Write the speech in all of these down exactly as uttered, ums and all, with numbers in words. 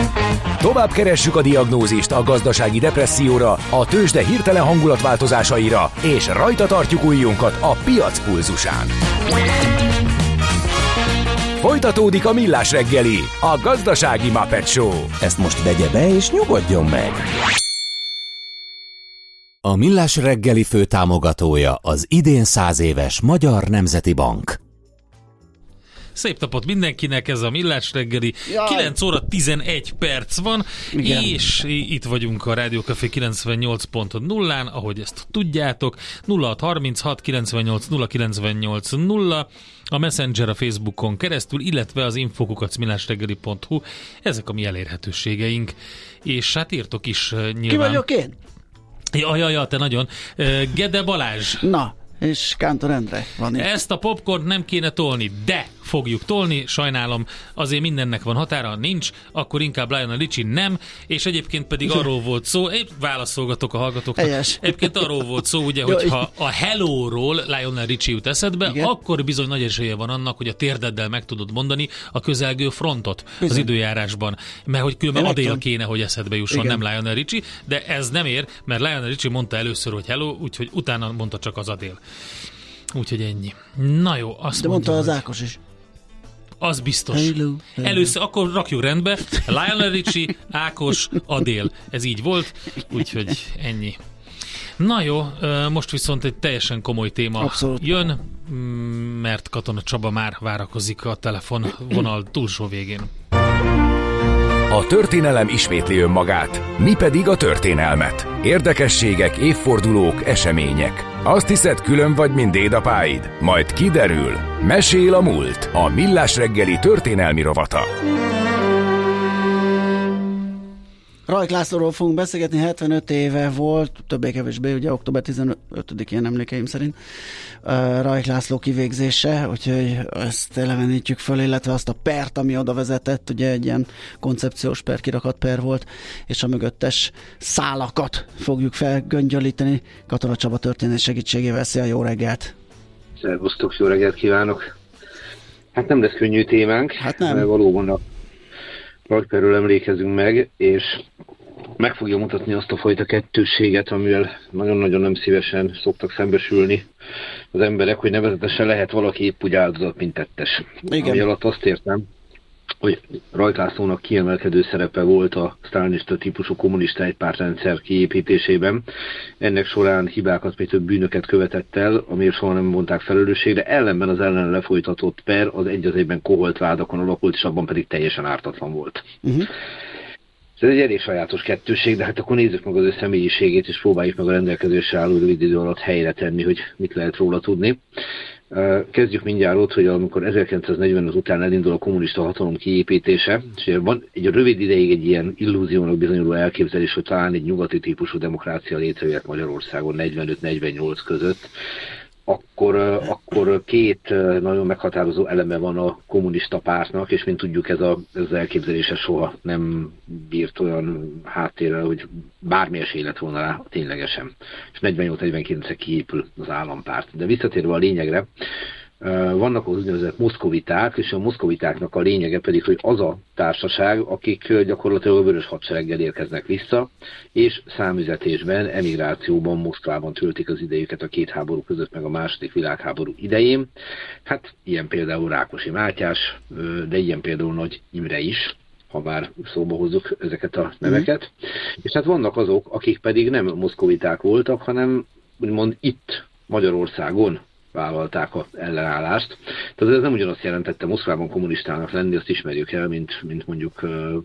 Tovább keressük a diagnózist a gazdasági depresszióra, a tőzsde hirtelen hangulatváltozásaira, és rajta tartjuk ujjunkat a piac pulzusán. Folytatódik a Millás reggeli, a gazdasági Muppet Show. Ezt most vegye be és nyugodjon meg! A Millás reggeli főtámogatója az idén száz éves Magyar Nemzeti Bank. Szép napot mindenkinek, ez a Millás reggeli. Jaj. kilenc óra tizenegy perc van, igen. És itt vagyunk a Rádió Café kilencvennyolc pont nullán, ahogy ezt tudjátok. nulla hat harminchat kilencvennyolc nulla kilencvennyolc nulla a Messenger a Facebookon keresztül, illetve az infokukac millásreggeli pont hu. Ezek a mi elérhetőségeink. És hát írtok is nyilván. Ki vagyok én? Ja, ja, ja, te nagyon. Gede Balázs. Na, és Kántor Endre van itt. Ezt a popcornt nem kéne tolni, de fogjuk tolni, sajnálom, azért mindennek van határa, nincs, akkor inkább Lionel Richie nem, és egyébként pedig arról volt szó, épp válaszolgatok a hallgatóknak, Helyes. Egyébként arról volt szó, ugye, hogyha a Hello-ról Lionel Richie jut eszedbe, igen, akkor bizony nagy esélye van annak, hogy a térdeddel meg tudod mondani a közelgő frontot bizony az időjárásban, mert hogy különben Adél kéne, hogy eszedbe jusson, igen, nem Lionel Richie, de ez nem ér, mert Lionel Richie mondta először, hogy Hello, úgyhogy utána mondta csak az Adél. Úgyhogy ennyi. Na jó, azt de mondta, mondta az Ákos is. Az biztos. Hello, hello. Először, akkor rakjuk rendbe. Lionel Richie, Ákos, Adél. Ez így volt, úgyhogy ennyi. Na jó, most viszont egy teljesen komoly téma abszolút jön, mert Katona Csaba már várakozik a telefonvonal túlsó végén. A történelem ismétli önmagát, mi pedig a történelmet. Érdekességek, évfordulók, események. Azt hiszed, külön vagy, mint dédapáid? Majd kiderül. Mesél a múlt. A Millás reggeli történelmi rovata. Rajk Lászlóról fogunk beszélgetni, hetvenöt éve volt, többé-kevésbé, ugye október tizenötödikén emlékeim szerint uh, Rajk László kivégzése, úgyhogy ezt elevenítjük föl, illetve azt a pert, ami oda vezetett, ugye egy ilyen koncepciós per, kirakat per volt, és a mögöttes szálakat fogjuk felgöngyölíteni. Katona Csaba történet segítségével. Szia, jó reggelt! Szervusztok, jó reggelt kívánok! Hát nem lesz könnyű témánk, hát nem. Mert valóban a Rajkperről emlékezünk meg, és meg fogja mutatni azt a fajta kettősséget, amivel nagyon-nagyon nem szívesen szoktak szembesülni az emberek, hogy nevezetesen lehet valaki épp úgy áldozat, mint tettes. Igen. Ami alatt azt értem, hogy Rajk Lászlónak kiemelkedő szerepe volt a sztálinista típusú kommunista egypártrendszer kiépítésében. Ennek során hibákat, még több bűnöket követett el, amiért soha nem mondták felelősségre. Ellenben az ellen lefolytatott per az egy az egyben koholt vádakon alapult, és abban pedig teljesen ártatlan volt. Uh-huh. Ez egy elég sajátos kettőség, de hát akkor nézzük meg az ő személyiségét, és próbáljuk meg a rendelkezésre álló rövid idő alatt helyre tenni, hogy mit lehet róla tudni. Kezdjük mindjárt ott, hogy amikor ezerkilencszáznegyvenöt után elindul a kommunista hatalom kiépítése, és van egy rövid ideig egy ilyen illúziónak bizonyuló elképzelés, hogy talán egy nyugati típusú demokrácia létrejöhet Magyarországon negyvenöt negyvennyolc között, akkor, akkor két nagyon meghatározó eleme van a kommunista pártnak, és mint tudjuk, ez, a, ez az elképzelése soha nem bírt olyan háttérrel, hogy bármi esély lett volna rá ténylegesen. És negyvennyolc negyvenkilencre kiépül az állampárt. De visszatérve a lényegre, vannak az úgynevezett moszkoviták, és a moszkovitáknak a lényege pedig, hogy az a társaság, akik gyakorlatilag a Vörös Hadsereggel érkeznek vissza, és számüzetésben, emigrációban, Moszkvában töltik az idejüket a két háború között, meg a második világháború idején. Hát ilyen például Rákosi Mátyás, de ilyen például Nagy Imre is, ha már szóba hozzuk ezeket a neveket. Mm. És hát vannak azok, akik pedig nem moszkoviták voltak, hanem úgymond itt Magyarországon vállalták az ellenállást. Tehát ez nem ugyanazt jelentette Moszkvában kommunistának lenni, azt ismerjük el, mint, mint mondjuk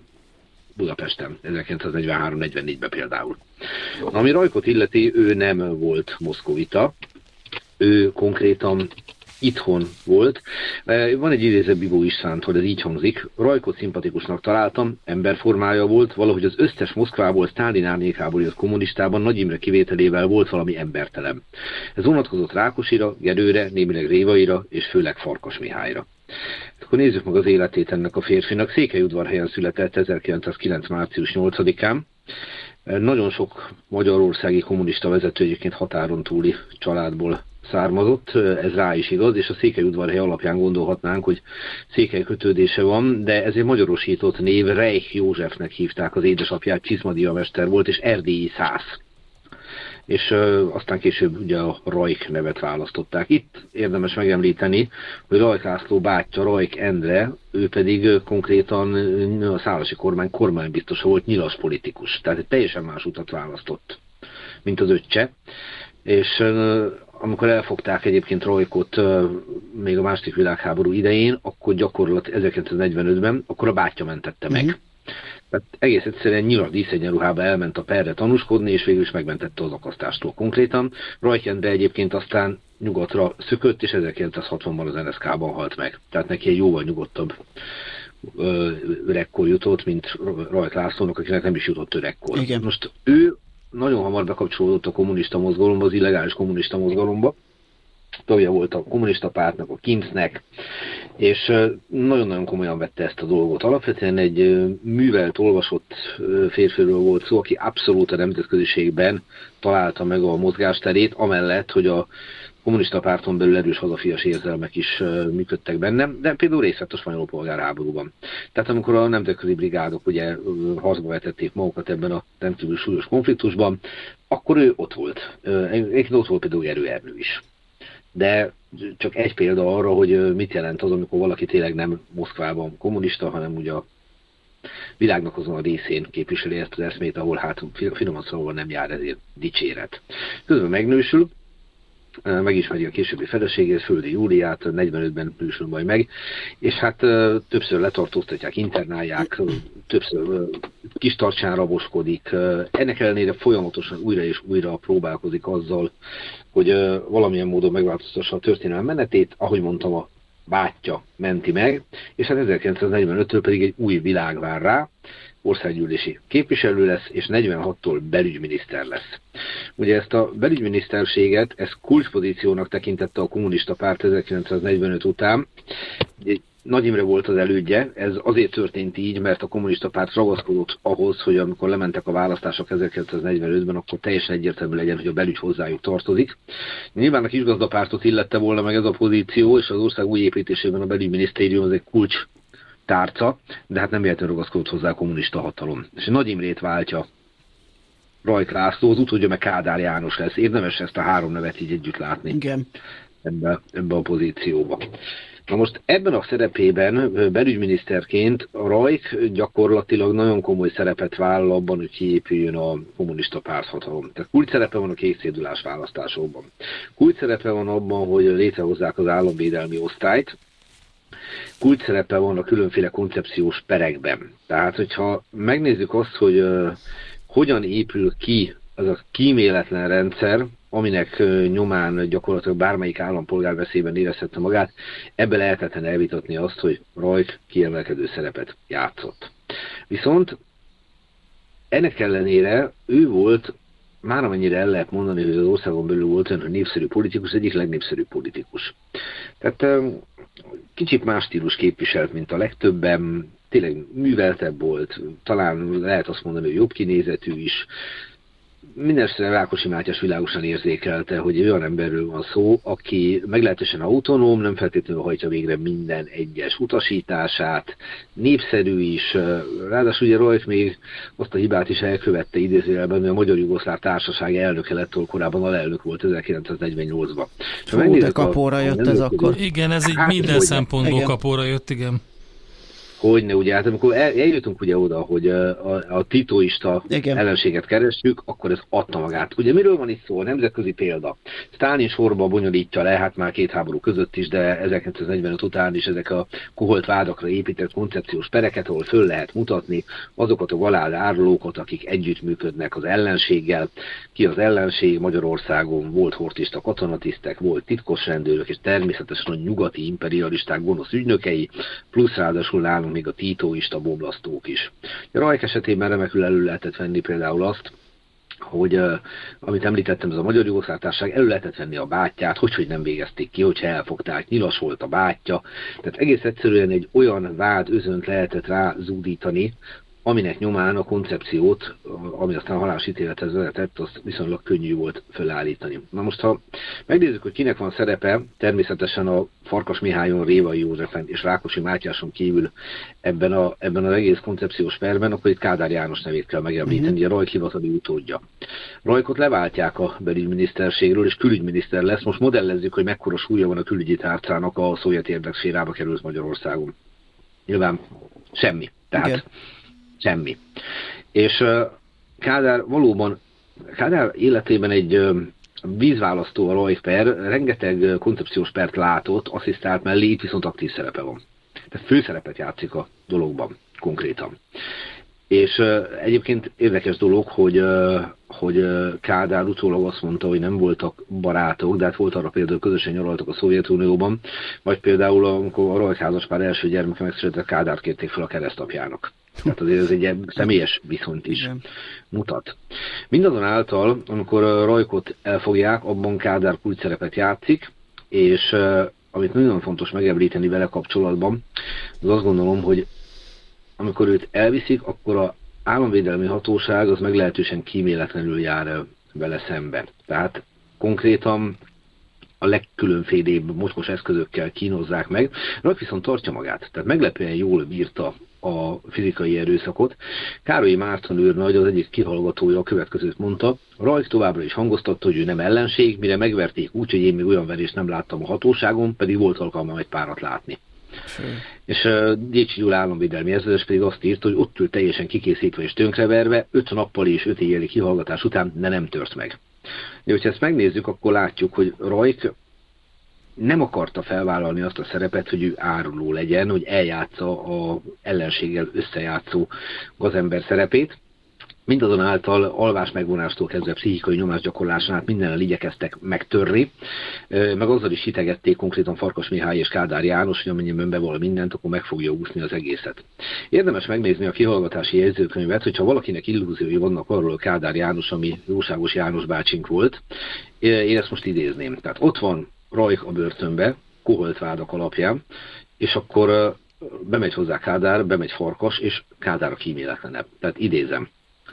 Budapesten, ezerkilencszáznegyvenhárom negyvennégyben például. Ami Rajkot illeti, ő nem volt moszkovita, ő konkrétan itthon volt. Van egy idézet Bibó Istvántól, ez így hangzik: Rajkot szimpatikusnak találtam, emberformája volt, valahogy az összes Moszkvából, Sztálin árnyékából jött kommunistában, Nagy Imre kivételével volt valami embertelen. Ez vonatkozott Rákosira, Gerőre, némileg Révaira, és főleg Farkas Mihályra. Akkor nézzük meg az életét ennek a férfinak. Székelyudvarhelyen született ezerkilencszázkilenc március nyolcadikán. Nagyon sok magyarországi kommunista vezető egyébként határon túli családból származott, ez rá is igaz, és a székelyudvarhely alapján gondolhatnánk, hogy székely kötődése van, de ez egy magyarosított név, Reich Józsefnek hívták az édesapját, Csizmadia mester volt, és erdélyi szász. És ö, aztán később ugye a Rajk nevet választották. Itt érdemes megemlíteni, hogy Rajk László bátyja, Rajk Endre, ő pedig ö, konkrétan ö, a szálasi kormány kormánybiztosa volt, nyilas politikus. Tehát egy teljesen más utat választott, mint az öccse. És ö, amikor elfogták egyébként Rajkot ö, még a második világháború idején, akkor gyakorlatilag ezerkilencszáznegyvenötben, akkor a bátyja mentette meg. Mm-hmm. Tehát egész egyszerűen nyilas díszegyenruhába elment a perre tanúskodni, és végül is megmentette az akasztástól konkrétan. Rajk Endre egyébként aztán nyugatra szökött, és ezerkilencszázhatvanban az en es ká-ban halt meg. Tehát neki egy jóval nyugodtabb ö, öregkor jutott, mint Rajk Lászlónak, akinek nem is jutott öregkor. Igen. Most ő nagyon hamar bekapcsolódott a kommunista mozgalomba, az illegális kommunista mozgalomba. Tagja volt a kommunista pártnak, a Kinsznek, és nagyon-nagyon komolyan vette ezt a dolgot. Alapvetően egy művelt, olvasott férfiről volt szó, aki abszolút a nemzetköziségben találta meg a mozgásterét, amellett, hogy a kommunista párton belül erős hazafias érzelmek is működtek bennem, de például részt vett a spanyol polgárháborúban. Tehát amikor a nemzetközi brigádok ugye harcba vetették magukat ebben a rendkívül súlyos konfliktusban, akkor ő ott volt. Egyébként ott volt például Erőernő is. De csak egy példa arra, hogy mit jelent az, amikor valaki tényleg nem Moszkvában kommunista, hanem ugye a világnak azon a részén képviseli ezt az eszmét, ahol hát finoman szóval nem jár ezért dicséret. Közben megnősül, megismeri a későbbi feleségét, Földi Júliát, negyvenötben nősül majd meg, és hát többször letartóztatják, internálják, többször kistarcsán raboskodik. Ennek ellenére folyamatosan újra és újra próbálkozik azzal, hogy valamilyen módon megváltoztassa a történelem menetét, ahogy mondtam, a bátyja menti meg, és hát ezerkilencszáznegyvenöttől pedig egy új világ vár rá, országgyűlési képviselő lesz, és negyvenhattól belügyminiszter lesz. Ugye ezt a belügyminiszterséget, ez kulcspozíciónak tekintette a kommunista párt ezerkilencszáznegyvenöt után. Nagy Imre volt az elődje, ez azért történt így, mert a kommunista párt ragaszkodott ahhoz, hogy amikor lementek a választások ezerkilencszáznegyvenötben, akkor teljesen egyértelmű legyen, hogy a belügy hozzájuk tartozik. Nyilván a kisgazdapártot illette volna meg ez a pozíció, és az ország új építésében a belügyminisztérium az egy kulcs tárca, de hát nem véletlenül ragaszkodott hozzá a kommunista hatalom. És Nagy Imrét váltja Rajk László, az utódja meg Kádár János lesz. Érdemes ezt a három nevet így együtt látni. Igen. Ebbe, ebbe a pozícióba. Na most ebben a szerepében belügyminiszterként a Rajk gyakorlatilag nagyon komoly szerepet vállal abban, hogy kiépüljön a kommunista párthatalom. Tehát kulcs szerepe van a kékszédulás választásokban. Kulcs szerepe van abban, hogy létrehozzák az államvédelmi osztályt. Kulcs szerepe van a különféle koncepciós perekben. Tehát, hogyha megnézzük azt, hogy uh, hogyan épül ki az a kíméletlen rendszer, aminek nyomán gyakorlatilag bármelyik állampolgár veszélyben érezhette magát, ebben lehetetlen elvitatni azt, hogy Rajk kiemelkedő szerepet játszott. Viszont ennek ellenére ő volt, már amennyire el lehet mondani, hogy az országon belül volt olyan, hogy népszerű politikus, egyik legnépszerűbb politikus. Tehát kicsit más stílus képviselt, mint a legtöbben, tényleg műveltebb volt, talán lehet azt mondani, hogy jobb kinézetű is. Mindenesetre Rákosi Mátyás világosan érzékelte, hogy olyan emberről van szó, aki meglehetősen autonóm, nem feltétlenül hajtja végre minden egyes utasítását, népszerű is, ráadásul ugye Rajk még azt a hibát is elkövette idézőjelben, hogy a Magyar-Jugoszláv Társaság elnöke lett, ahol korábban alelnök volt ezerkilencszáznegyvennyolcban. Hú, de kapóra jött ez akkor. Igen, ez így hát, minden szempontból igen. kapóra jött, igen. Hogyne, ugye, hát amikor el, eljutunk ugye oda, hogy a, a, a titoista igen. ellenséget keressük, akkor ez adta magát. Ugye miről van itt szó? A nemzetközi példa. Sztálin sorba bonyolítja le, hát már két háború között is, de ezerkilencszáznegyvenöt után is ezek a koholt vádakra épített koncepciós pereket, ahol föl lehet mutatni azokat a galád árulókat, akik együttműködnek az ellenséggel. Ki az ellenség? Magyarországon volt hortista katonatisztek, volt titkos rendőrök, és természetesen a nyugati imperialisták gonosz ügynökei, plusz ráadásul nálunk még a títóista bomlasztók is. A Rajk esetében remekül elő lehetett venni például azt, hogy uh, amit említettem, ez a Magyar-Jugoszláv Társaság, elő lehetett venni a bátyját, hogy, hogy nem végezték ki, hogyha elfogták, nyilas volt a bátyja. Tehát egész egyszerűen egy olyan vád özönt lehetett rá zúdítani, aminek nyomán a koncepciót, ami aztán a halálsítélethez vezetett, azt viszonylag könnyű volt fölállítani. Na most, ha megnézzük, hogy kinek van szerepe, természetesen a Farkas Mihályon, Révai Józsefen és Rákosi Mátyáson kívül ebben, a, ebben az egész koncepciós perben, akkor itt Kádár János nevét kell megemlíteni, uh-huh. a Rajk hivatali utódja. Rajkot leváltják a belügyminiszterségről, és külügyminiszter lesz. Most modellezzük, hogy mekkora súlya van a külügyi tárcának a szovjet érdekszférába került Magyarországon. Nyilván semmi. Tehát igen. Semmi. És uh, Kádár valóban, Kádár életében egy uh, vízválasztó a Rajk per, rengeteg uh, koncepciós pert látott, asszisztált mellé, itt viszont aktív szerepe van. Tehát főszerepet játszik a dologban, konkrétan. És uh, egyébként érdekes dolog, hogy, uh, hogy uh, Kádár utólag azt mondta, hogy nem voltak barátok, de hát volt arra például, közösen nyaraltak a Szovjetunióban, vagy például amikor a Rajk házaspár első gyermeke megszületett, Kádárt kérték fel a keresztapjának. Tehát azért ez egy személyes viszonyt is igen. mutat. Mindazonáltal, amikor a Rajkot elfogják, abban Kádár kulcsszerepet játszik, és uh, amit nagyon fontos megemlíteni vele kapcsolatban, az azt gondolom, hogy amikor őt elviszik, akkor az államvédelmi hatóság az meglehetősen kíméletlenül jár vele szemben. Tehát konkrétan a legkülönfélébb mocskos eszközökkel kínozzák meg. Rajk viszont tartja magát, tehát meglepően jól bírta a fizikai erőszakot. Károlyi Márton őrnagy, az egyik kihallgatója a következőt mondta: Rajk továbbra is hangoztatta, hogy ő nem ellenség, mire megverték úgy, hogy én még olyan verést nem láttam a hatóságon, pedig volt alkalmam egy párat látni. Fő. És uh, Décsi Gyula államvédelmi ezredes pedig azt írt, hogy ott ült teljesen kikészítve és tönkreverve, öt nappali és öt éjjeli kihallgatás után, de nem tört meg. De hogyha ezt megnézzük, akkor látjuk, hogy Rajk nem akarta felvállalni azt a szerepet, hogy ő áruló legyen, hogy eljátsza az ellenséggel összejátszó gazember szerepét. Mindazonáltal alvás megvonástól kezdve pszichikai nyomásgyakorlásán át mindennel igyekeztek megtörni, meg azzal is hitegették konkrétan Farkas Mihály és Kádár János, hogy amennyiben beval mindent, akkor meg fogja úszni az egészet. Érdemes megnézni a kihallgatási jegyzőkönyvet, hogyha valakinek illúziói vannak arról, Kádár János, ami Jóságos János bácsink volt, én ezt most idézném. Tehát ott van Rajk a börtönbe, koholt vádak alapján, és akkor bemegy hozzá Kádár, bemegy Farkas, és Kádár a kíméletlenebb. Tehát idézem.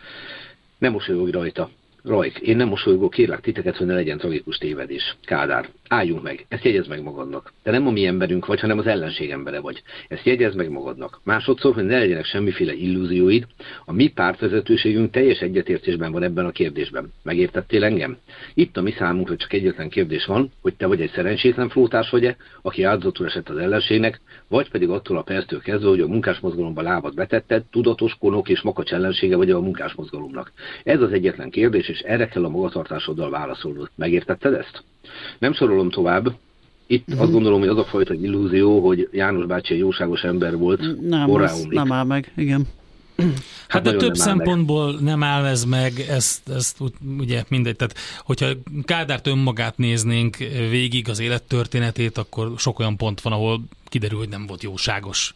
Nem mosolygok rajta. Rajk, én nem mosolygok, kérlek titeket, hogy ne legyen tragikus tévedés. Kádár, álljunk meg, ezt jegyezd meg magadnak. Te nem a mi emberünk vagy, hanem az ellenség embere vagy. Ezt jegyezd meg magadnak. Másodszor, hogy ne legyenek semmiféle illúzióid, a mi pártvezetőségünk teljes egyetértésben van ebben a kérdésben. Megértettél engem? Itt a mi számunkra csak egyetlen kérdés van, hogy te vagy egy szerencsétlen flótárs vagy-e, aki áldozatul esett az ellenségnek, vagy pedig attól a perctől kezdve, hogy a munkásmozgalomba lábad betetted, tudatos, konok és makacs ellensége vagy a munkásmozgalomnak. Ez az egyetlen kérdés, és erre kell a magatartásoddal válaszolnod. Megértetted ezt? Nem sorolom tovább. Itt uh-huh. azt gondolom, hogy az a fajta illúzió, hogy János bácsi egy jóságos ember volt, nem, az nem áll meg, igen. Hát, hát de több nem szempontból meg. nem áll ez meg, ezt, ezt ugye mindegy, tehát hogyha Kádárt önmagát néznénk végig az élettörténetét, akkor sok olyan pont van, ahol kiderül, hogy nem volt jóságos.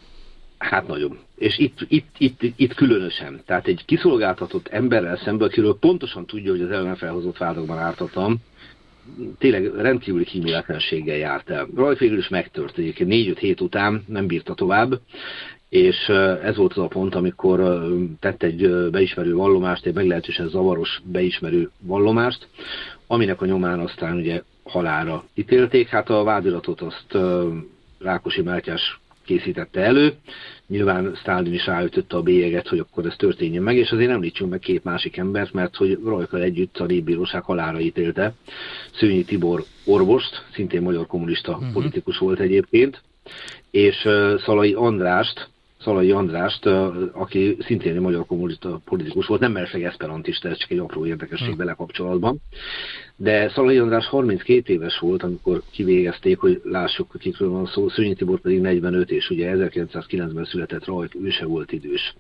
Hát nagyon. És itt, itt, itt, itt különösen. Tehát egy kiszolgáltatott emberrel szemben, akiről pontosan tudja, hogy az ellen felhozott vádakban ártatlan, tényleg rendkívüli kíméletlenséggel járt el. Rajk végül is megtört egyébként négy-öt hét után, nem bírta tovább, és ez volt az a pont, amikor tett egy beismerő vallomást, egy meglehetősen zavaros beismerő vallomást, aminek a nyomán aztán ugye halálra ítélték. Hát a vádiratot azt Rákosi Mátyás készítette elő, nyilván Sztálin is ráütötte a bélyeget, hogy akkor ez történjen meg, és azért említsünk meg két másik embert, mert hogy Rajkkal együtt a Népbíróság halálra ítélte Szőnyi Tibor orvost, szintén magyar kommunista uh-huh. politikus volt egyébként, és uh, Szalai Andrást, Szalai Andrást, uh, aki szintén egy magyar kommunista politikus volt, nem merseg eszperantista, ez csak egy apró érdekesség uh-huh. vele kapcsolatban. De Szalai András harminckét éves volt, amikor kivégezték, hogy lássuk, hogy kikről van szó, Szőnyi Tibor pedig negyvenöt, és ugye ezerkilencszázkilencben született Rajk, ő se volt idős.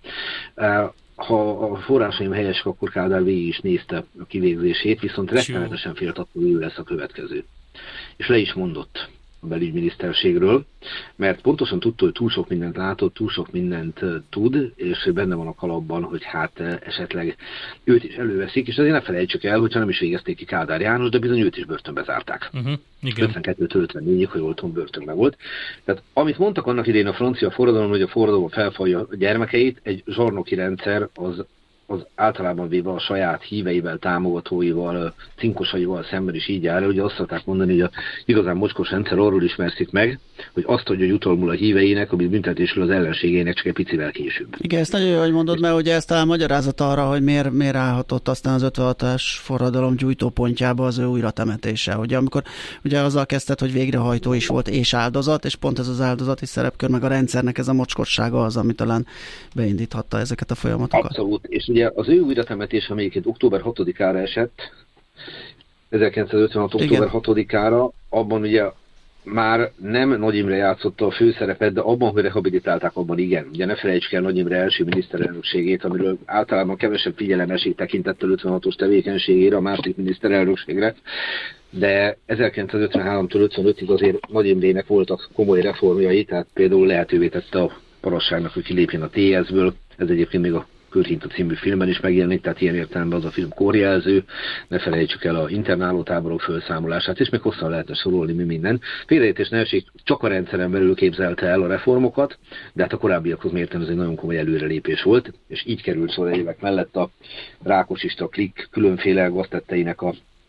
Ha a forrásaim helyesek, akkor Kádár végig is nézte a kivégzését, viszont rettenetesen félt attól, hogy ő lesz a következő. És le is mondott. a belügyminiszterségről, mert pontosan tudta, hogy túl sok mindent látott, túl sok mindent tud, és benne van a kalapban, hogy hát esetleg őt is előveszik, és azért ne felejtsük el, hogyha nem is végezték ki Kádár János, de bizony őt is börtönbe zárták. Uh-huh, ötvenkettőtől ötvennégyig, hogy jól tudom, börtönben volt. Tehát amit mondtak annak idején a francia forradalom, hogy a forradalom felfalja a gyermekeit, egy zsarnoki rendszer az az általában véve a saját híveivel, támogatóival, cinkosaival szemben is így áll. Ugye azt szokták mondani, hogy a igazán mocskos rendszer arról ismerszik meg, hogy azt tudja, hogy jutalmul a híveinek, amit büntetésül az ellenségének csak egy picivel később. Igen, ezt nagyon jó, hogy mondod, mert ugye ez talán magyarázat arra, hogy miért, miért állhatott aztán az ötvenhatos forradalom gyújtópontjába az ő újratemetése. Ugye amikor ugye azzal kezdett, hogy végrehajtó is volt és áldozat, és pont ez az áldozati szerepkör, meg a rendszernek ez a mocskossága az, ami talán beindíthatta ezeket a folyamatokat. Abszolút, és ugye az ő újratemetés, amelyiket október hatodikára esett, ezerkilencszázötvenhat. október hatodikára, abban ugye már nem Nagy Imre játszotta a főszerepet, de abban, hogy rehabilitálták, abban igen. Ugye ne felejtsük el Nagy Imre első miniszterelnökségét, amiről általában kevesebb figyelem esik tekintettel ötvenhatos tevékenységére, a második miniszterelnökségre, de ezerkilencszázötvenháromtól ötvenötig azért Nagy Imrének voltak komoly reformjai, tehát például lehetővé tette a parasságnak, hogy kilépjen a té es-ből, ez egyébként még a Körhinta című filmben is megjelenik, tehát ilyen értelemben az a film kórjelző, ne felejtsük el a internálótáborok felszámolását, és még hosszan lehetne sorolni mi minden. Félreértés ne esik, csak a rendszeren belül képzelte el a reformokat, de hát a korábbiakhoz mérten ez egy nagyon komoly előrelépés volt, és így került sor évek mellett a rákosista klik különféle gaztetteinek a,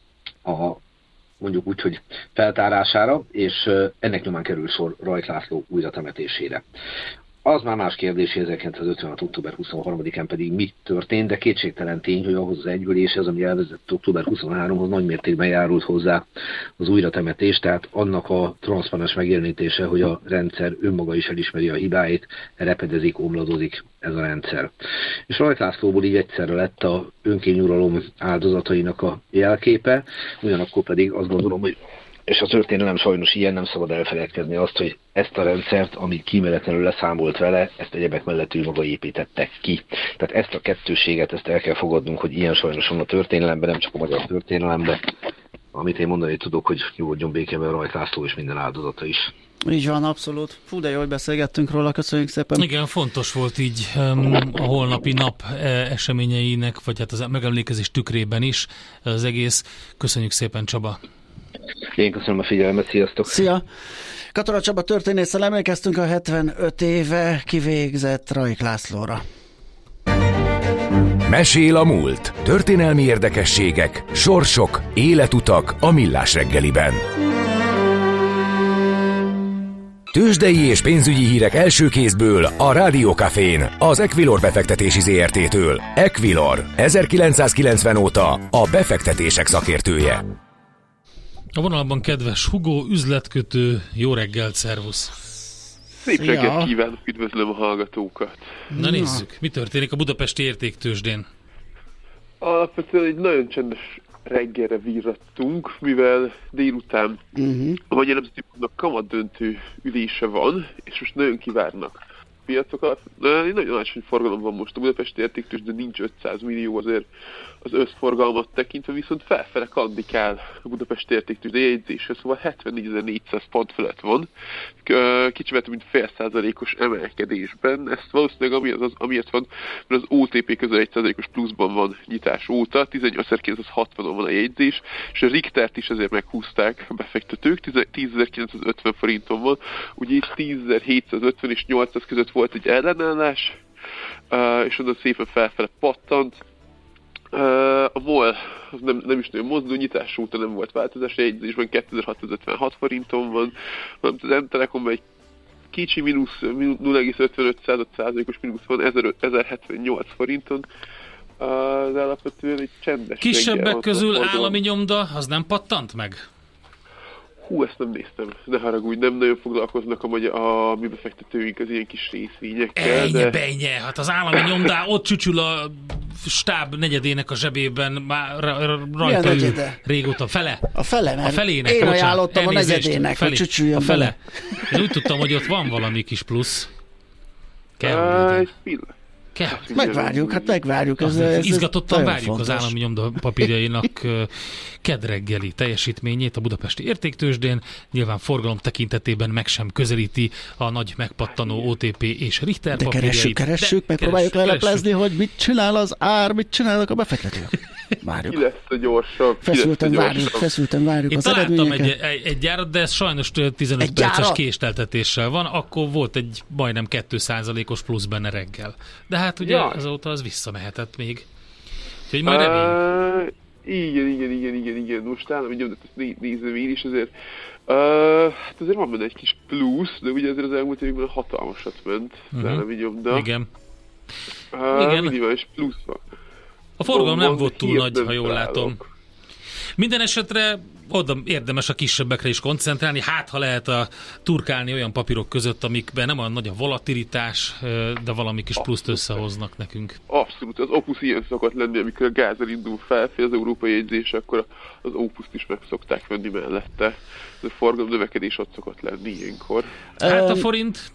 a mondjuk úgy, hogy feltárására, és ennek nyomán kerül sor Rajk László újratemetésére. Az már más kérdés, ezerkilencszázötvenhat. október huszonharmadikán pedig mi történt, de kétségtelen tény, hogy ahhoz az egyböléshez, ami elvezetett október huszonharmadikánhoz nagy mértékben járult hozzá az újratemetés, tehát annak a transzparens megjelenítése, hogy a rendszer önmaga is elismeri a hibáit, repedezik, omladozik ez a rendszer. És Rajk Lászlóból így egyszerre lett a önkényuralom áldozatainak a jelképe, ugyanakkor pedig azt gondolom, hogy és a történelem sajnos ilyen, nem szabad elfeledkezni azt, hogy ezt a rendszert, amit kíméletlenül leszámolt vele, ezt egyebek mellett ő maga építette ki. Tehát ezt a kettőséget, ezt el kell fogadnunk, hogy ilyen sajnos van a történelemben, nem csak a magyar történelemben, amit én mondani tudok, hogy nyugodjon békében Rajk László és minden áldozata is. Így van, abszolút. Fú, de jó, hogy beszélgettünk róla, köszönjük szépen. Igen, fontos volt így um, a holnapi nap eseményeinek, vagy hát az megemlékezés tükrében is az egész. Köszönjük szépen, Csaba. Én köszönöm a figyelmet, sziasztok! Szia! Katona Csaba történésszel emlékeztünk a hetvenöt éve kivégzett Rajk Lászlóra. Mesél a múlt. Történelmi érdekességek, sorsok, életutak a Millás reggeliben. Tőzsdei és pénzügyi hírek első kézből a Rádió Cafén, az Equilor befektetési zé er té-től. Equilor, ezerkilencszázkilencven óta a befektetések szakértője. A vonalban kedves Hugo, üzletkötő, jó reggelt, szervusz! Szép reggelt kívánok, üdvözlöm a hallgatókat! Na nézzük, mi történik a budapesti értéktőzsdén? Alapvetően egy nagyon csendes reggelre virrattunk, mivel délután uh-huh. a Magyar Nemzeti Banknak kamatdöntő ülése van, és most nagyon kivárnak piacok. Nagyon alacsony forgalom van most a budapesti értéktőzsdén, de nincs ötszáz millió azért az összforgalmat tekintve, viszont felfele kandikál a budapesti értéktőzsde jegyzése, szóval hetvennégy.négyszáz pont felett van, kicsivel több mint fél százalékos emelkedésben. Ezt valószínűleg amiért, az, amiért van, mert az o té pé közel egy százalékos pluszban van nyitás óta, tizennyolcezer-kilencszázhatvanon van a jegyzés, és a Richtert is ezért meghúzták a befektetők, tízezer-kilencszázötven forinton van, ugye itt tízezer-hétszázötven és nyolcszáz között volt egy ellenállás, és onnan szépen felfele pattant. Uh, a MOL az nem, nem is nagyon mozdul, nyitás óta nem volt változás, a jegyzésben kétezer-hatszázötvenhat forinton van, az M-Telekomban egy kicsi mínusz, nulla egész ötvenöt százalékos mínusz van, ezerhetvennyolc forinton, uh, az alapvetően egy csendes. Kisebbek közül állami nyomda, az nem pattant meg? Hú, ezt nem néztem, ne haragudj, nem nagyon foglalkoznak a, magyar, a mi befektetőink az ilyen kis részvényekkel. Ejnye, de... bejnye, hát az állami nyomdá ott csücsül a stáb negyedének a zsebében, már rajta ül régóta. Fele? A fele, mert a felének, én bocsánat, ajánlottam a negyedének, hogy csücsüljön a fele. Én úgy tudtam, hogy ott van valami kis plusz. Kell, uh, egy pillanat. Kell. Megvárjuk, hát megvárjuk. Ez, ez, Izgatottan ez várjuk fontos. az állami nyomdapapírjainak kedreggeli teljesítményét a budapesti értéktőzsdén. Nyilván forgalom tekintetében meg sem közelíti a nagy megpattanó o té pé és Richter De papírjait. keressük, keressük, megpróbáljuk leleplezni, hogy mit csinál az ár, mit csinálnak a befektetők. Várjuk. Ki lesz a gyorsabb? Feszülten várjuk, feszülten várjuk Én az találtam eredményeket. egy, egy, egy gyárat, de ez sajnos tizenöt Egy perces gyárat? késteltetéssel van, akkor volt egy majdnem két százalékos plusz benne reggel. De hát ugye Ja. azóta az visszamehetett még. Úgyhogy majd remény. Uh, igen, igen, igen, igen, igen. Most állom, hogy ezt né- nézem én is azért. Uh, hát azért van benne egy kis plusz, de ugye azért az elmúlt években hatalmasat ment. Uh-huh. Állami nyomda. Igen. Uh, Igen. Minimális plusz van. A forgalom nem Van, volt túl hírt nagy, nem ha jól találok. látom. Minden esetre oda érdemes a kisebbekre is koncentrálni, hát ha lehet a turkálni olyan papírok között, amikben nem olyan nagy a volatilitás, de valami kis pluszt összehoznak nekünk. Abszolút, az Opus ilyen szokott lenni, amikor a gázzal indul felfelé az európai jegyzés, akkor az Opust is meg szokták venni mellette. A forgalom növekedés ott szokott lenni ilyenkor. Hát a forint...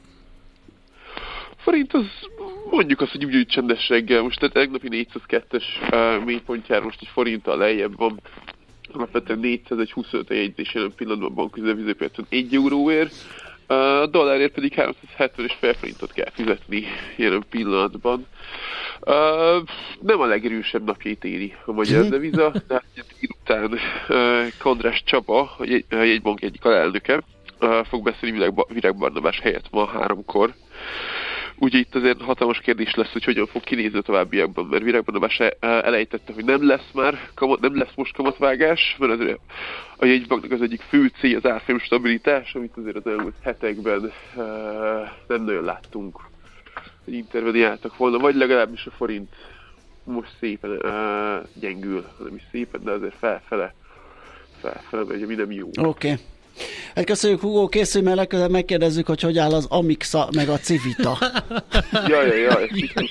Forint az mondjuk azt, hogy úgy, úgy csendes reggel. Most a tegnapi négyszázkettes uh, mélypontjára most egy forinttal lejjebb van. Alapvetően négyszázhuszonöt a jegyzés jelen pillanatban bankközelvizőpiacon egy euróért. Uh, a dollárért pedig háromszázhetven és fél forintot kell fizetni jelen pillanatban. Uh, nem a legerősebb napjait éri a magyar deviza, de után uh, Kandrás Csaba, a, jegy, a jegybank egyik alelnöke, uh, fog beszélni Virág Barnabás helyett ma háromkor. Ugye itt azért hatalmas kérdés lesz, hogy hogyan fog kinézni a továbbiakban, mert Virág Barnabás elejtette, hogy nem lesz már, kamat, nem lesz most kamatvágás, mert azért a jegybanknak az egyik fő célja az árfolyam stabilitás, amit azért az elmúlt hetekben uh, nem nagyon láttunk, hogy interveniáltak volna, vagy legalábbis a forint most szépen uh, gyengül, nem is szépen, de azért felfele, felfele megy, ami nem jó. Oké. Okay. Hát köszönjük, Hugo, készülj, mert legközelebb megkérdezzük, hogy hogy áll az Amixa meg a Civita. Jaj, jaj, jaj,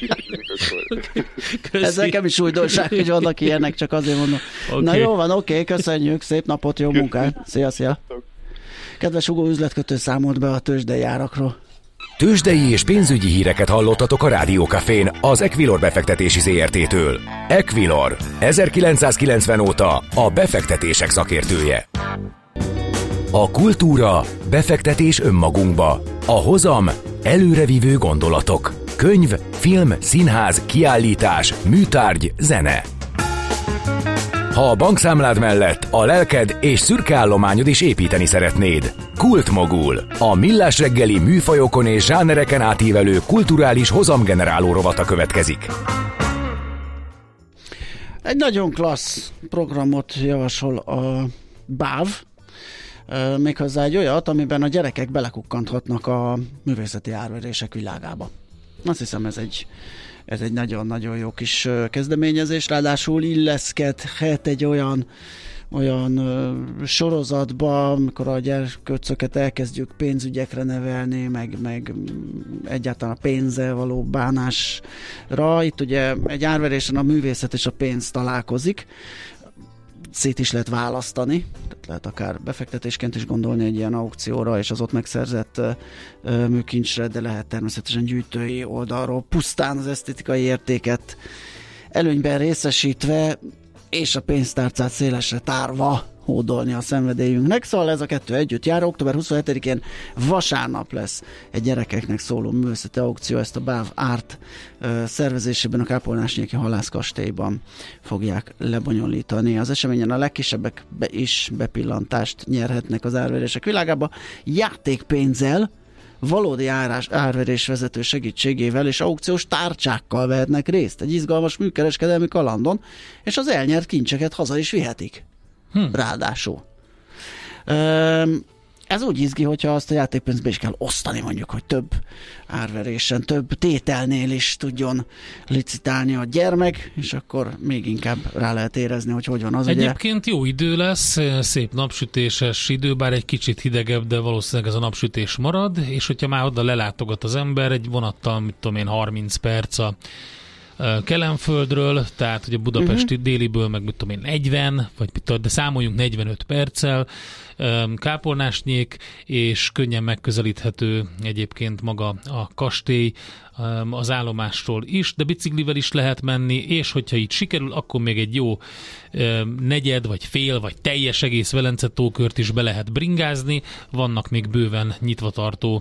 ez nekem is újdonság, hogy vannak ilyenek, csak azért mondom. Okay. Na jó van, oké, okay, köszönjük, szép napot, jó munkát. Szia, szia. Kedves Hugo, üzletkötő számolt be a tőzsdei árakról. Tőzsdei és pénzügyi híreket hallottatok a Rádió Cafén az Equilor befektetési zé er té-től. Equilor, ezerkilencszázkilencven óta a befektetések szakértője. A kultúra, befektetés önmagunkba. A hozam, előrevívő gondolatok. Könyv, film, színház, kiállítás, műtárgy, zene. Ha a bankszámlád mellett a lelked és szürke állományod is építeni szeretnéd. Kultmogul, a millás reggeli műfajokon és zsánereken átívelő kulturális hozamgeneráló rovata következik. Egy nagyon klassz programot javasol a báv, méghozzá egy olyat, amiben a gyerekek belekukkanthatnak a művészeti árverések világába. Azt hiszem, ez egy, ez egy nagyon-nagyon jó kis kezdeményezés, ráadásul illeszkedhet egy olyan, olyan sorozatba, amikor a gyerkőcöket elkezdjük pénzügyekre nevelni, meg, meg egyáltalán a pénzzel való bánásra. Itt ugye egy árverésen a művészet és a pénz találkozik, szét is lehet választani, tehát lehet akár befektetésként is gondolni egy ilyen aukcióra, és az ott megszerzett uh, műkincsre, de lehet természetesen gyűjtői oldalról pusztán az esztétikai értéket előnyben részesítve, és a pénztárcát szélesre tárva hódolni a szenvedélyünknek. Szóval ez a kettő együtt jár. október huszonhetedikén vasárnap lesz egy gyerekeknek szóló művészeti aukció, ezt a báv Art uh, szervezésében a Kápolnásnyéki Halászkastélyban fogják lebonyolítani. Az eseményen a legkisebbek be is bepillantást nyerhetnek az árverések világába játékpénzzel, valódi árás, árverés vezető segítségével és aukciós tárcsákkal vehetnek részt egy izgalmas műkereskedelmi kalandon, és az elnyert kincseket haza is vihetik. Hm. Ráadásul. Ez úgy izgi, hogyha azt a játékpénzbe is kell osztani, mondjuk, hogy több árverésen, több tételnél is tudjon licitálni a gyermek, és akkor még inkább rá lehet érezni, hogy hogy van az. Egyébként ugye... jó idő lesz, szép napsütéses idő, bár egy kicsit hidegebb, de valószínűleg ez a napsütés marad, és hogyha már oda lelátogat az ember, egy vonattal, mit tudom én, harminc perc a Kelenföldről, tehát ugye budapesti uh-huh. déliből meg mit tudom én negyven, vagy mit tudom, de számoljunk negyvenöt perccel, Kápolnásnyék, és könnyen megközelíthető egyébként maga a kastély, az állomástól is, de biciklivel is lehet menni, és hogyha így sikerül, akkor még egy jó negyed, vagy fél, vagy teljes egész Velence tókört is be lehet bringázni. Vannak még bőven nyitva tartó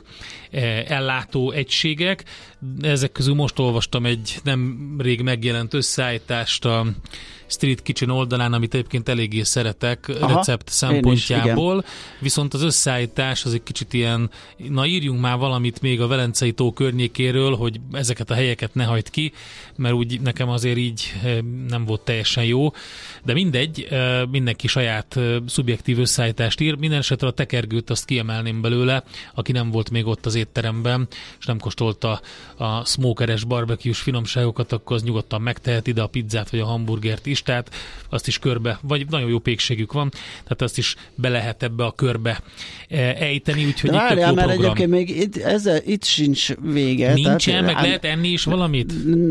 ellátó egységek. Ezek közül most olvastam egy nemrég megjelent összeállítást a Street Kitchen oldalán, amit egyébként eléggé szeretek. Aha, recept szempontjából, is, viszont az összeállítás az egy kicsit ilyen, na írjunk már valamit még a Velencei tó környékéről, hogy ezeket a helyeket ne hagyd ki, mert úgy nekem azért így nem volt teljesen jó, de mindegy, mindenki saját szubjektív összeállítást ír, minden esetre a tekergőt azt kiemelném belőle, aki nem volt még ott az étteremben, és nem kóstolta a smokeres barbecue-s finomságokat, akkor az nyugodtan megteheti, de a pizzát vagy a hamburgert is, tehát azt is körbe, vagy nagyon jó pékségük van, tehát azt is be lehet ebbe a körbe ejteni, úgyhogy de itt várjál, jó mert program. egyébként még itt, ezzel, itt sincs vége. Nincsen, tehát, meg ám, lehet enni is valamit?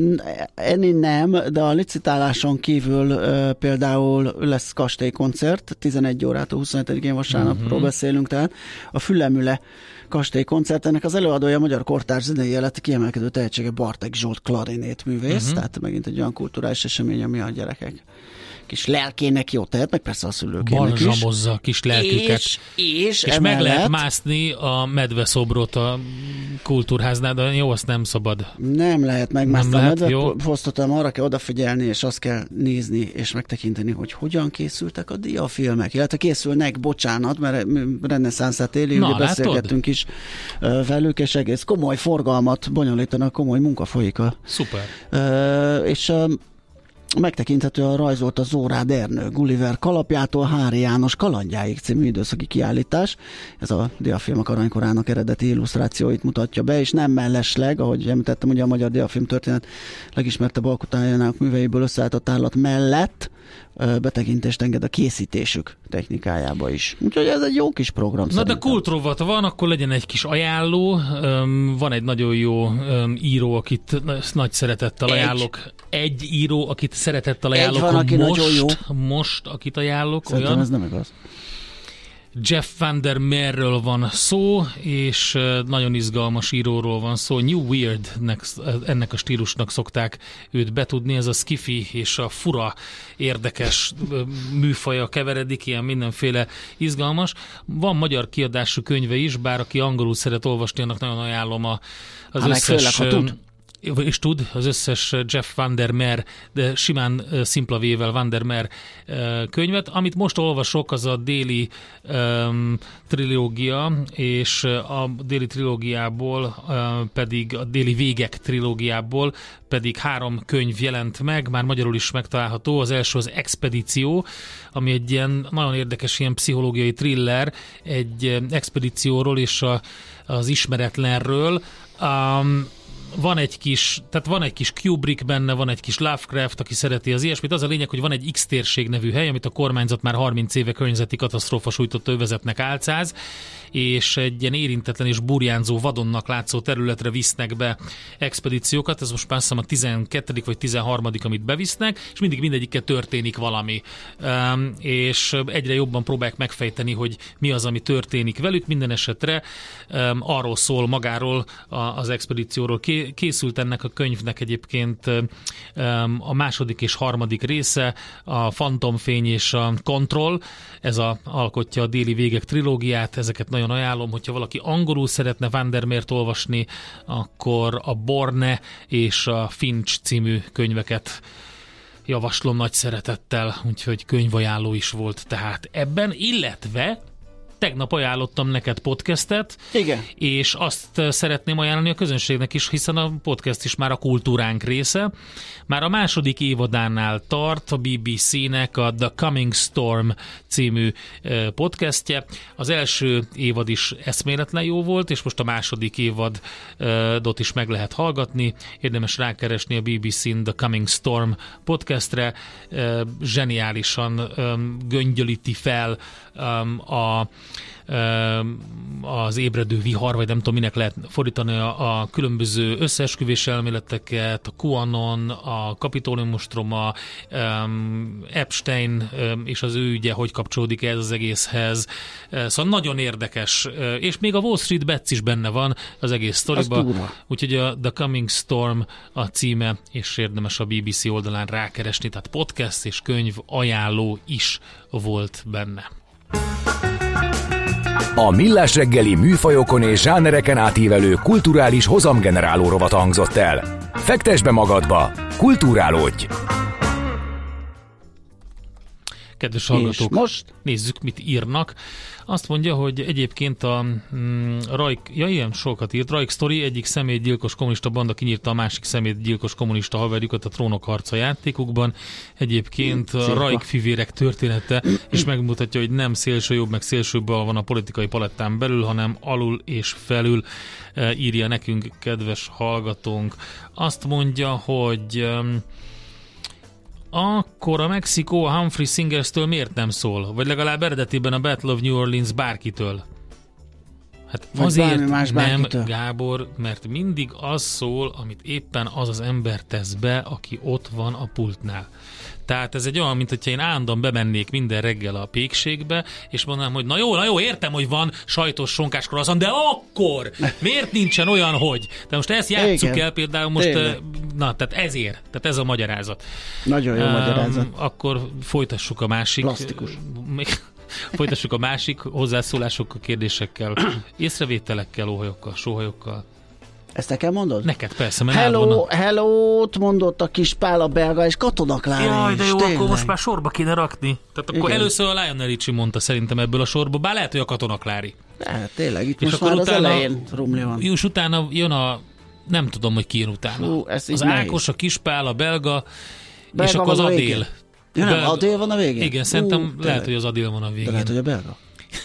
Enni nem, de a licitáláson kívül uh, például lesz kastélykoncert, tizenegy órától huszonhetedikén vasárnapról uh-huh. beszélünk, tehát a Fülemüle kastélykoncert, ennek az előadója a magyar kortárs zenei élet kiemelkedő tehetsége Bartek Zsolt klarinétművész, uh-huh. tehát megint egy olyan kulturális esemény, ami a gyerekek kis lelkének jó tehet, meg persze a szülőkének is. Balzsamozza a kis lelküket. És, és, és meg lehet mászni a medveszobrot a kultúrháznál, de jó, azt nem szabad. Nem lehet megmászni a medvefosztot, arra kell odafigyelni, és azt kell nézni, és megtekinteni, hogy hogyan készültek a diafilmek. Illetve készülnek, bocsánat, mert reneszánszát éli, ugye beszélgettünk is velük, és egész komoly forgalmat bonyolítanak, komoly munka folyik. A, Szuper. Uh, és uh, megtekinthető a Rajzolt az Órád Ernő Gulliver kalapjától Hári János kalandjáig című időszaki kiállítás. Ez a diafilmek aranykorának eredeti illusztrációit mutatja be, és nem mellesleg, ahogy említettem, ugye a magyar diafilm történet legismertebb alkotájának műveiből összeállított tárlat mellett betekintést enged a készítésük technikájába is. Úgyhogy ez egy jó kis program. Na szerintem. de kultrovat van, akkor legyen egy kis ajánló. Van egy nagyon jó író, akit nagy szeretettel egy. ajánlok. Egy író, akit szeretettel ajánlok. Egy van, aki most, nagyon jó. Most, akit ajánlok. Szerintem olyan. Ez nem igaz. Jeff Van der Meerről van szó, és nagyon izgalmas íróról van szó. New Weirdnek, ennek a stílusnak szokták őt betudni, ez a skifi és a fura érdekes műfaja keveredik, ilyen mindenféle izgalmas. Van magyar kiadású könyve is, bár aki angolul szeret olvasni, annak nagyon ajánlom a, az Há, összes... főleg, ha tud. És tud, az összes Jeff Van der Meer, de simán szimpla vével Van der Meer könyvet. Amit most olvasok, az a déli um, trilógia, és a déli trilógiából uh, pedig a déli végek trilógiából pedig három könyv jelent meg, már magyarul is megtalálható. Az első az Expedíció, ami egy ilyen nagyon érdekes ilyen pszichológiai thriller, egy expedícióról és a, az ismeretlenről. Um, Van egy kis, tehát van egy kis Kubrick benne, van egy kis Lovecraft, aki szereti az ilyesmit. Az a lényeg, hogy van egy X-térség nevű hely, amit a kormányzat már harminc éve környezeti katasztrófa sújtotta övezetnek álcáz, és egy ilyen érintetlen és burjánzó vadonnak látszó területre visznek be expedíciókat. Ez most már azt hiszem a tizenkettedik vagy tizenharmadik amit bevisznek, és mindig mindegyikkel történik valami. Um, és egyre jobban próbálják megfejteni, hogy mi az, ami történik velük. Minden esetre um, arról szól magáról a, az expedícióról. Készült ennek a könyvnek egyébként um, a második és harmadik része, a Fantomfény és a Control, ez a, alkotja a déli végek trilógiát, ezeket nagyon ajánlom, hogyha valaki angolul szeretne Van der Meert olvasni, akkor a Borne és a Finch című könyveket javaslom nagy szeretettel, úgyhogy könyvajánló is volt tehát ebben, illetve tegnap ajánlottam neked podcastet, igen. És azt szeretném ajánlani a közönségnek is, hiszen a podcast is már a kultúránk része. Már a második évadánál tart a bé bé cé-nek a The Coming Storm című podcastje. Az első évad is eszméletlen jó volt, és most a második évadot is meg lehet hallgatni. Érdemes rákeresni a bé bé cén The Coming Storm podcastre. Zseniálisan göngyölíti fel a az ébredő vihar, vagy nem tudom, minek lehet fordítani a, a különböző összeesküvés elméleteket, a QAnon, a Kapitólium-ostroma, Epstein és az ő ügye, hogy kapcsolódik ez az egészhez. Szóval nagyon érdekes, és még a Wall Street Bets is benne van az egész sztoriba, úgyhogy a The Coming Storm a címe, és érdemes a bé bé cé oldalán rákeresni, tehát podcast és könyv ajánló is volt benne. A Millás reggeli műfajokon és zsánereken átívelő kulturális hozamgeneráló rovat hangzott el. Fektesd be magadba, kulturálódj! Kedves hallgatók, most nézzük, mit írnak. Azt mondja, hogy egyébként a mm, Rajk, ja ilyen sokat írt, Rajk Story egyik személygyilkos kommunista banda kinyírta a másik személygyilkos kommunista haverjukat a Trónok harca játékukban. Egyébként a Rajk fivérek története és megmutatja, hogy nem szélső jobb meg szélső bal van a politikai palettán belül, hanem alul és felül, e, írja nekünk kedves hallgatónk. Azt mondja, hogy um, akkor a Mexikó a Humphrey Singers-től miért nem szól? Vagy legalább eredetiben a Battle of New Orleans bárkitől? Hát vagy azért más nem, bárkitől. Gábor, mert mindig az szól, amit éppen az az ember tesz be, aki ott van a pultnál. Tehát ez egy olyan, mint hogyha én állandóan bemennék minden reggel a pékségbe, és mondanám, hogy na jó, na jó, értem, hogy van sajtos sonkás croissant, de akkor miért nincsen olyan, hogy? De most ezt játsszuk el például most, Tényleg. na, tehát ezért, tehát ez a magyarázat. Nagyon jó um, magyarázat. Akkor folytassuk a másik. Plastikus. Folytassuk a másik hozzászólásokkal, kérdésekkel, észrevételekkel, óhajokkal, sóhajokkal. Ezt nekem mondod? Neked persze, mert Hello, hello-t mondott a kis Pál a belga, és Katona Klára. Jaj, de jó, tényleg. Akkor most már sorba kéne rakni. Tehát akkor Igen. először a Lionel Richie mondta szerintem ebből a sorba, bár lehet, hogy a Katona Klári. De, tényleg, itt és most már az elején rumli van. És utána jön a, nem tudom, hogy ki jön utána. Hú, az Ákos, a kis Pál, a belga, belga és akkor az Adél. Ja, nem, Adél van a végén? Igen, szerintem Hú, lehet, tényleg. hogy az Adél van a végén. De lehet, hogy a belga.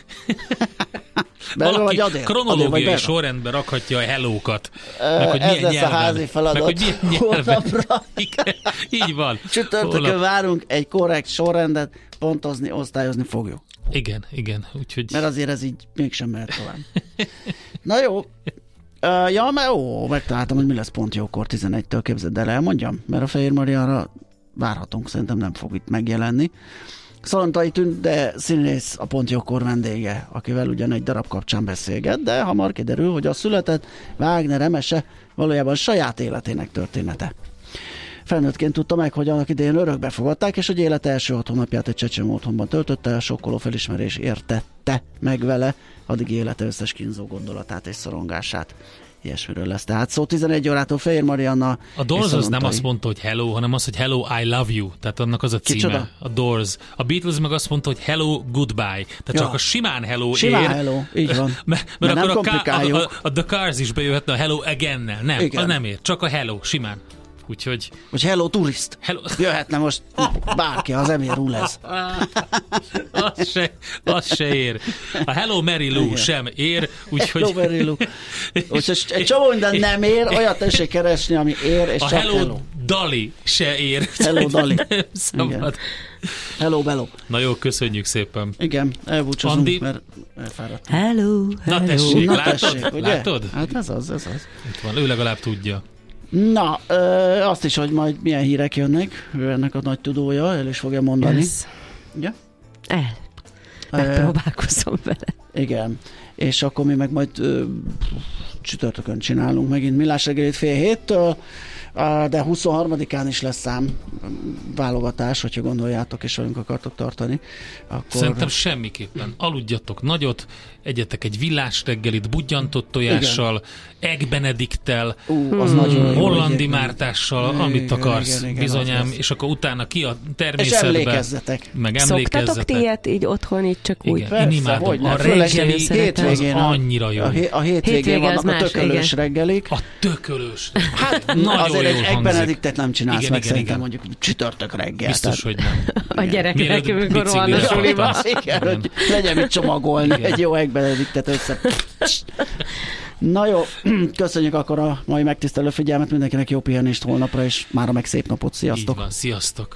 Valaki kronológiai sorrendben rakhatja a hellókat. Meg, hogy ez lesz nyelven, a házi feladat. Meg, hogy milyen nyelven. Így van. Csütörtökön várunk egy korrekt sorrendet, pontozni, osztályozni fogjuk. Igen, igen. Úgyhogy... Mert azért ez így mégsem mehet tovább. Na jó. Uh, ja, mert ó, megtaláltam, hogy mi lesz pont jókor tizenegytől, képzeld el, elmondjam, mert a Fehér Marianra várhatunk, szerintem nem fog itt megjelenni. Szalontai Tünde színész a Pont Jókor vendége, akivel ugyan egy darab kapcsán beszélget, de hamar kiderül, hogy a született Wagner Emese valójában saját életének története. Felnőttként tudta meg, hogy annak idején örökbe fogadták, és hogy élet első hat hónapját egy csecsemő otthonban töltötte, a sokkoló felismerés értette meg vele, addig élete összes kínzó gondolatát és szorongását. Ilyesmiről lesz. Tehát szó tizenegy órától Fehér Marianna. A Doors az nem azt mondta, hogy hello, hanem az, hogy hello, I love you. Tehát annak az a címe. Kicsoda? A Doors. A Beatles meg azt mondta, hogy hello, goodbye. Tehát ja. csak a simán hello simán ér. hello, így van. Mert, mert akkor a, a, a, a The Cars is bejöhetne a hello again-nel. Nem, Igen. az nem ér. Csak a hello, simán. Úgyhogy... Vagy hello turist. Hello. Jöhetne most bárki, az Emir Rulez. az, se, az se ér. A hello Mary Lou Igen. sem ér. Úgyhogy... Hello Mary Lou. Úgyhogy egy csomó minden nem ér, olyat tessék keresni, ami ér, és a csak hello. hello. Dali se ér. Hello Dali. Nem szabad. Hello Bello. Na jó, köszönjük szépen. Igen, elbúcsúzunk, Andi. Mert elfáradtunk. Hello, hello. Na tessék, Na, látod? Tessék, ugye? Látod? Hát ez az, ez az. Itt van, ő legalább tudja. Na, ö, azt is, hogy majd milyen hírek jönnek, ő ennek a nagy tudója, el is fogja mondani. Yes. Ugye? El. Megpróbálkozom vele. Igen. És akkor mi meg majd ö, csütörtökön csinálunk megint Millás reggelit fél héttől, de huszonharmadikán is lesz szám válogatás, hogyha gondoljátok és velünk akartok tartani. Akkor... Szerintem semmiképpen. Aludjatok nagyot, egyetek egy villás reggelit budjantott tojással, Egg Benediktel, uh, az hmm. hollandi mártással, igen, amit akarsz, igen, igen, bizonyám, és akkor utána ki a természetbe. És emlékezzetek. Meg emlékezzetek. Szoktatok ti ilyet így otthon, így csak igen, úgy? Persze, én imádom. A reggeli hétvégén az annyira jó. A, hé- a hétvégén hétvégén vannak más, a tökölős igen. reggelik. A tökölős. Hát azért egy Egg Benediktet nem csinálsz igen, meg igen, szerintem igen. mondjuk csütörtök reggel. Biztos, hogy nem. A gyerekek, amikor van a suliba. Igen, hogy legyen mit csomagolni. Igen. Egy jó Egg Benediktet össze. Na jó, köszönjük akkor a mai megtisztelő figyelmet, mindenkinek jó pihenést holnapra, és mára meg szép napot, sziasztok! Így van, sziasztok!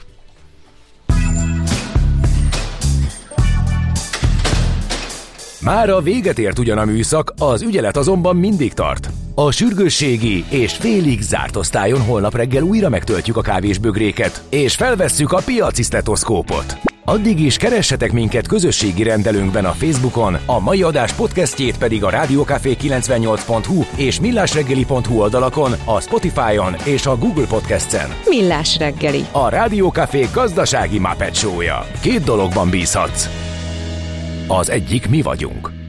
Mára véget ért ugyan a műszak, az ügyelet azonban mindig tart. A sürgősségi és félig zárt osztályon holnap reggel újra megtöltjük a kávésbögréket, és felvesszük a piaci sztetoszkópot. Addig is keressetek minket közösségi rendelőnkben a Facebookon, a mai adás podcastjét pedig a rádiókafé kilencvennyolc pont hu és millásreggeli pont hu oldalakon, a Spotify-on és a Google Podcast-en. Millás reggeli. A Rádiókafé gazdasági Muppet Show-ja. Két dologban bízhatsz. Az egyik mi vagyunk.